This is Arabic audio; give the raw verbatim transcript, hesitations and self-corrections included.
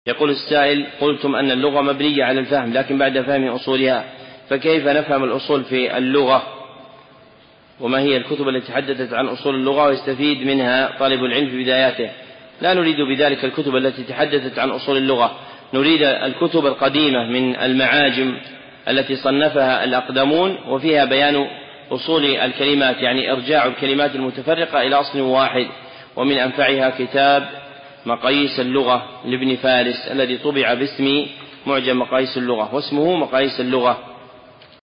يقول السائل: قلتم أن اللغة مبنية على الفهم لكن بعد فهم أصولها، فكيف نفهم الأصول في اللغة؟ وما هي الكتب التي تحدثت عن أصول اللغة ويستفيد منها طالب العلم في بداياته؟ لا نريد بذلك الكتب التي تحدثت عن أصول اللغة، نريد الكتب القديمة من المعاجم التي صنفها الأقدمون وفيها بيان أصول الكلمات، يعني إرجاع الكلمات المتفرقة إلى أصل واحد. ومن أنفعها كتاب مقاييس اللغة لابن فارس الذي طبع باسم معجم مقاييس اللغة، واسمه مقاييس اللغة.